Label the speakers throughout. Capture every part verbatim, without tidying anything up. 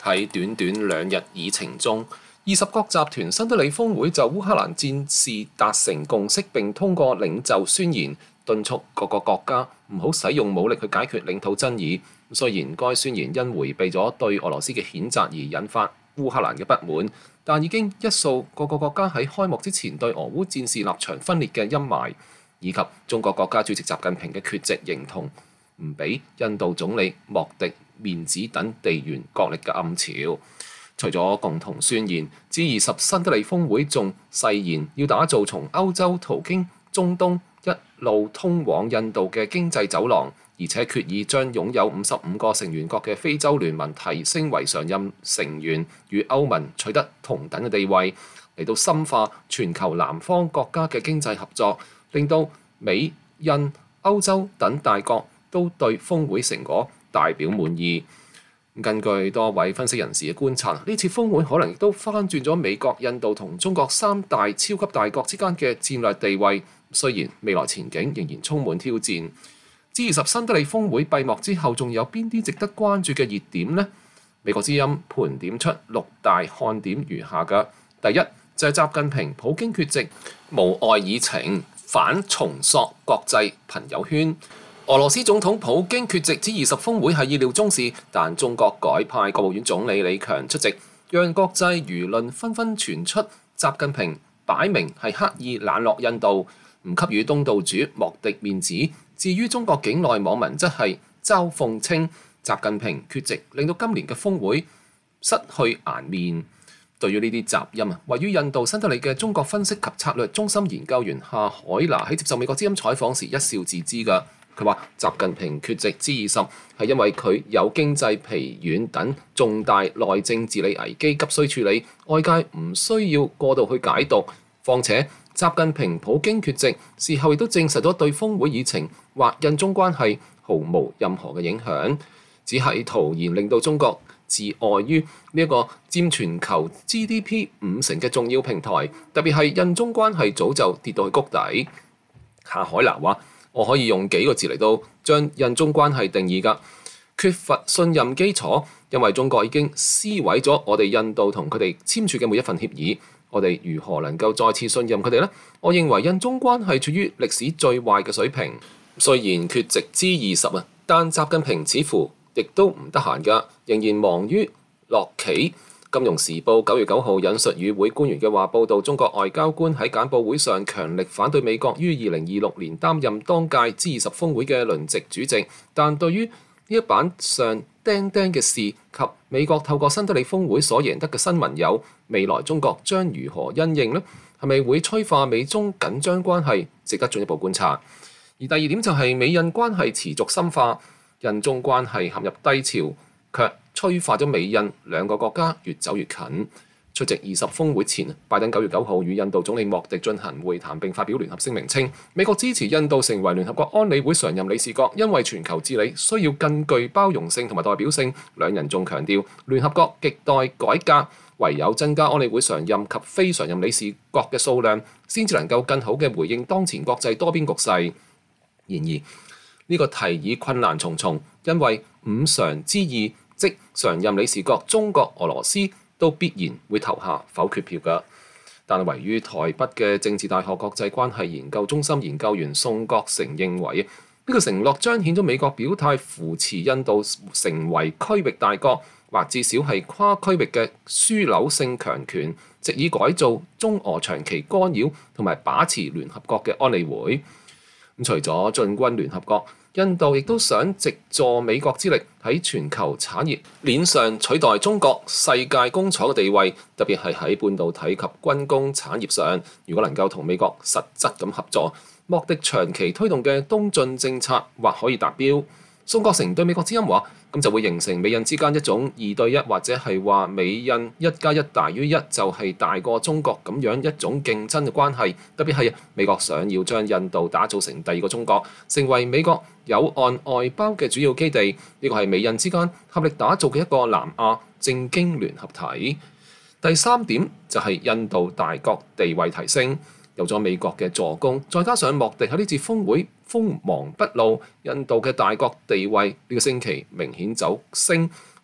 Speaker 1: 喺短短兩日議程中，二十國集團新德里峰會就烏克蘭戰事達成共識並通過領袖宣言，敦促各個國家唔好使用武力去解決領土爭議。雖然該宣言因迴避咗對俄羅斯嘅譴責而引發烏克蘭嘅不滿，但已經一掃各個國家喺開幕之前對俄烏戰事立場分裂嘅陰霾，以及中國國家主席習近平嘅缺席認同，唔俾印度總理莫迪面子等地緣角力嘅暗潮。除咗共同宣言，G 二十新德里峰會仲誓言要打造從歐洲途經中東一路通往印度嘅經濟走廊，而且決議將擁有五十五個成員國嘅非洲聯盟提升為常任成員，與歐盟取得同等嘅地位，嚟到深化全球南方國家嘅經濟合作，令到美、印、歐洲等大國都對峰會成果大表滿意。根據多位分析人士嘅觀察，呢次峰會可能亦都翻轉咗美國、印度同中國三大超級大國之間嘅戰略地位。雖然未來前景仍然充滿挑戰。G 二十新德里峰會閉幕之後，仲有邊啲值得關注嘅熱點呢？美國之音盤點出六大看點如下嘅：第一就係、是、習近平、普京缺席，無礙議程，反重塑國際朋友圈。俄羅斯總統普京缺席 G 二十峰會係意料中事，但中國改派國務院總理李強出席，讓國際輿論紛紛傳出習近平擺明係刻意冷落印度，唔給予東道主莫迪面子。至於中國境內網民則係嘲諷稱習近平缺席，令到今年嘅峰會失去顏面。對於呢啲雜音啊，位於印度新德里嘅中國分析及策略中心研究員夏海拿喺接受美國之音採訪時一笑置之㗎。佢話習近平缺席 G 二十係因為佢有經濟疲軟等重大內政治理危機急需處理，外界唔需要過度去解讀。況且習近平、普京缺席，事後亦都證實咗對峰會議程或印中關係毫無任何嘅影響，只係徒然令到中國自礙於呢一個佔全球 G D P 五成嘅重要平台，特別係印中關係早就跌到去谷底。夏海拿話：我可以用幾個字嚟到將印中關係定義㗎，缺乏信任基礎，因為中國已經撕毀咗我哋印度同佢哋簽署嘅每一份協議，我哋如何能夠再次信任佢哋呢？我認為印中關係處於歷史最壞嘅水平。雖然缺席 G 二十啊，但習近平似乎亦都唔得閒㗎，仍然忙於落棋。金融時報九月九號引述與會官員嘅話報導，中國外交官喺簡報會上強力反對美國於二零二六年擔任當屆 G 二十峰會嘅輪值主席，但對於呢一版上釘釘嘅事及美國透過新德里峰會所贏得嘅新盟友，未來中國將如何因應呢？係咪會催化美中緊張關係？值得進一步觀察。而第二點就係美印關係持續深化，印中關係陷入低潮，卻催化咗美印兩個國家越走越近。出席二十峰會前，拜登九月九號與印度總理莫迪進行會談並發表聯合聲明稱，美國支持印度成為聯合國安理會常任理事國，因為全球治理需要更具包容性同埋代表性。兩人仲強調，聯合國亟待改革，唯有增加安理會常任及非常任理事國嘅數量，先至能夠更好嘅回應當前國際多邊局勢。然而呢、這個提議困難重重，因為五常之二，即常任理事國中國、俄羅斯都必然會投下否決票㗎。但係位於台北嘅政治大學國際關係研究中心研究員宋國成認為，呢、這個承諾彰顯咗美國表態扶持印度成為區域大國，或至少係跨區域嘅樞紐性強權，藉以改造中俄長期干擾同埋把持聯合國嘅安理會。咁除咗進軍聯合國，印度亦都想藉助美國之力喺全球產業鏈上取代中國世界工廠嘅地位，特別係喺半導體及軍工產業上。如果能夠同美國實質咁合作，莫迪長期推動嘅東進政策或可以達標。宋國成對美國之音話：咁就會形成美印之間一種二對一，或者係話美印一加一大於一，就係大過中國咁樣一種競爭嘅關係。特別係美國想要將印度打造成第二個中國，成為美國有岸外包嘅主要基地。呢個係美印之間合力打造嘅一個南亞政經聯合體。第三點就係印度大國地位提升。有咗美國嘅助攻，再加上莫迪喺呢次峰會鋒芒不露，印度嘅大國地位呢個星期明顯走升，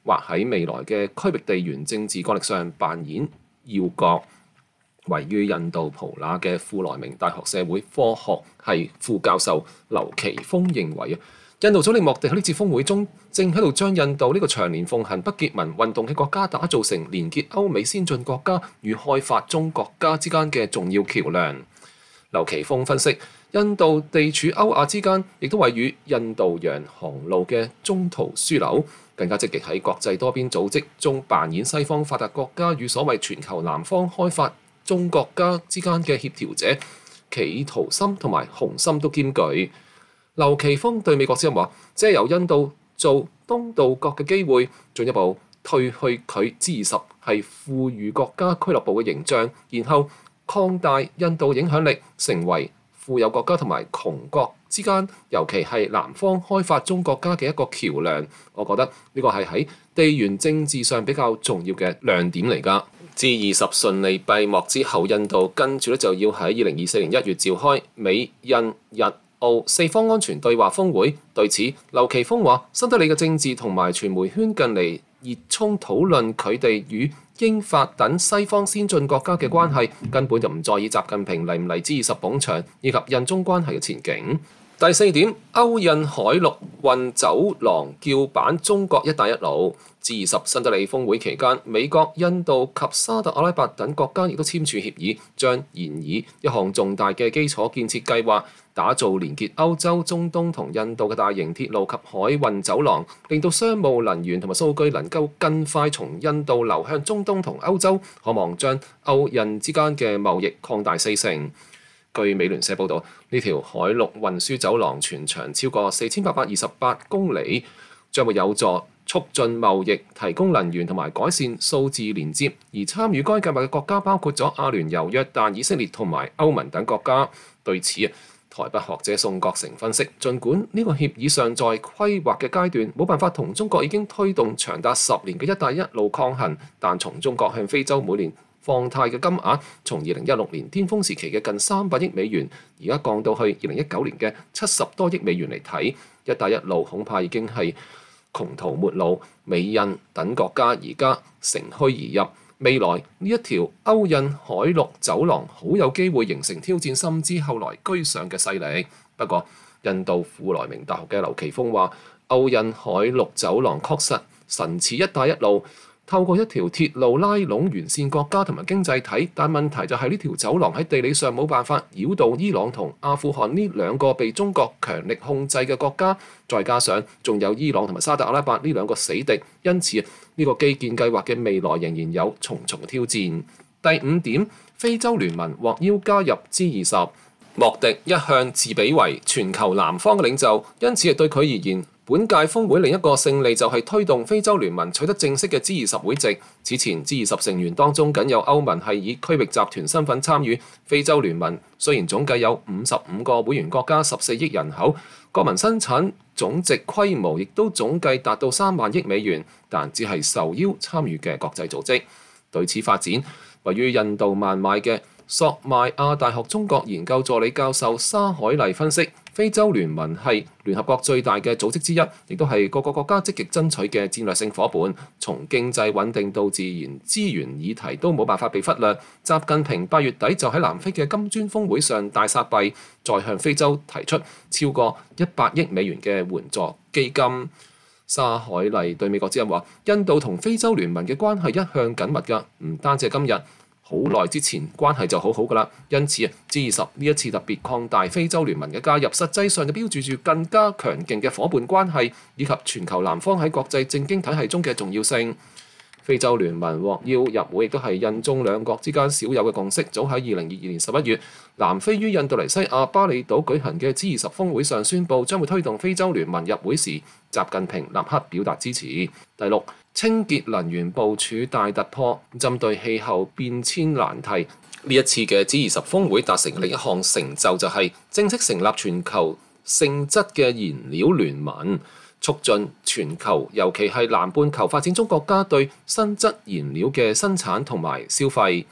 Speaker 1: 或喺未來嘅區域地緣政治角力上扮演要角。位於印度普那嘅富萊明大學社會科學系副教授劉奇峰認為啊，印度總理莫迪喺呢次峰會中正喺度將印度呢個長年奉行不結盟運動嘅國家打造成連結歐美先進國家與開發中國家之間嘅重要橋樑。劉奇峰分析，印度地處歐亞之間，亦都位於印度洋航路嘅中途樞紐，更加積極喺國際多邊組織中扮演西方發達國家與所謂全球南方開發中國家之間嘅協調者，企圖心同埋雄心都兼具。劉奇峰對美國之音話，借由印度做東道國嘅機會，進一步退去佢 G 二十係富裕國家俱樂部嘅形象，然後擴大印度影響力，成為富有國家同埋窮國之間，尤其係南方開發中國家嘅一個橋梁。我覺得呢個係喺地緣政治上比較重要嘅亮點嚟㗎。G 二十順利閉幕之後，印度跟住咧就要喺二零二四年一月召開美印日澳四方安全對話峰會。對此，劉奇峰話：新德里嘅政治同埋傳媒圈近嚟熱衷討論佢哋與英法等西方先進國家嘅關係，根本就唔在意習近平嚟唔嚟 G 二十捧場以及印中關係嘅前景。第四點，歐印海陸運走廊叫板中國一帶一路。G 二十新德里峰會期間，美國、印度及沙特阿拉伯等國家亦都簽署協議，將研擬一項重大嘅基礎建設計劃，打造連結歐洲、中東同印度嘅大型鐵路及海運走廊，令到商務、能源同埋數據能夠更快從印度流向中東同歐洲，可望將歐印之間嘅貿易擴大四成。據美聯社報導，呢條海陸運輸走廊全長超過四千八百二十八公里，將會有助促進貿易、提供能源同埋改善數字連接。而參與該計劃嘅國家包括咗阿聯酋、約旦、以色列同埋歐盟等國家。對此，台北學者宋國成分析，儘管呢個協議尚在規劃嘅階段，冇辦法同中國已經推動長達十年嘅一帶一路抗衡，但從中國向非洲每年放貸嘅金額，從二零一六年巔峰時期嘅近三百億美元，而家降到去二零一九年嘅七十多億美元嚟睇，一帶一路恐怕已經係窮途末路。美印等國家而家乘虛而入，未來呢一條歐印海陸走廊好有機會形成挑戰，甚至後來居上嘅勢力。不過，印度富萊明大學嘅劉奇峰話，歐印海陸走廊確實神似一帶一路，透過一條鐵路拉攏完善國家同埋經濟體，但問題就係呢條走廊喺地理上冇辦法繞道伊朗同阿富汗呢兩個被中國強力控制嘅國家，再加上仲有伊朗同埋沙特阿拉伯呢兩個死敵，因此呢個基建計劃嘅未來仍然有重重挑戰。第五點，非洲聯盟獲邀加入 G 二十。莫迪一向自比為全球南方嘅領袖，因此係對佢而言，本屆峰會另一個勝利就係推動非洲聯盟取得正式嘅 G 二十會籍。此前 G 二十成員當中，僅有歐盟係以區域集團身份參與。非洲聯盟雖然總計有五十五個會員國家，十四億人口，國民生產總值規模亦都總計達到三萬億美元，但只係受邀參與嘅國際組織。對此發展，位於印度孟買嘅索邁亞大學中國研究助理教授沙海麗分析，非洲聯盟係聯合國最大嘅組織之一，亦都係各個國家積極爭取嘅戰略性夥伴。從經濟穩定到自然資源議題都冇辦法被忽略。習近平八月底就喺南非嘅金磚峰會上大撒幣，再向非洲提出超過一百億美元嘅援助基金。沙海麗對美國之音話，印度同非洲聯盟嘅關係一向緊密㗎，唔單止係今日。好耐之前關係就好好㗎啦，因此啊 G 二十呢一次特別擴大非洲聯盟嘅加入，實際上就標誌住更加強勁嘅伙伴關係，以及全球南方喺國際政經體系中嘅重要性。非洲聯盟獲邀入會亦都係印中兩國之間少有嘅共識。早喺二零二二年十一月，南非於印度尼西亞巴厘島舉行嘅 G 二十峰會上宣布將會推動非洲聯盟入會時，習近平立刻表達支持。第六，清潔能源部署大突破，針對氣候變遷難題。呢一次嘅 G 二十峰會達成另一項成就，就係正式成立全球性質嘅燃料聯盟，促進全球尤其係南半球發展中國家對新質燃料嘅生產同埋消費。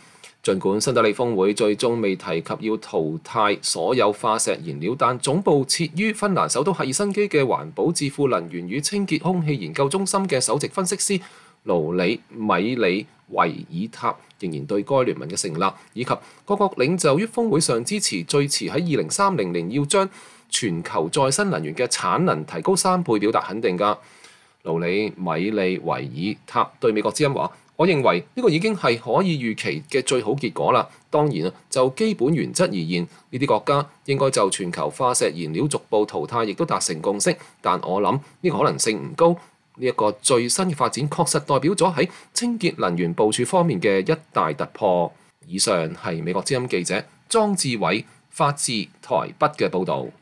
Speaker 1: 儘管新德里峰會最終未提及要淘汰所有化石燃料，但總部設於芬蘭首都赫爾辛基嘅環保智庫能源與清潔空氣研究中心嘅首席分析師盧里米里維爾塔仍然對該聯盟嘅成立以及各國領袖於峰會上支持最遲喺二零三零年要將全球再生能源嘅產能提高三倍表達肯定㗎。盧里米利維爾塔對美國之音話：我認為呢個已經係可以預期嘅最好結果啦。當然啊，就基本原則而言，呢啲國家應該就全球化石燃料逐步淘汰，亦都達成共識。但我諗呢個可能性唔高。呢一個最新嘅發展確實代表咗喺清潔能源部署方面嘅一大突破。以上係美國之音記者莊志偉發自台北嘅報導。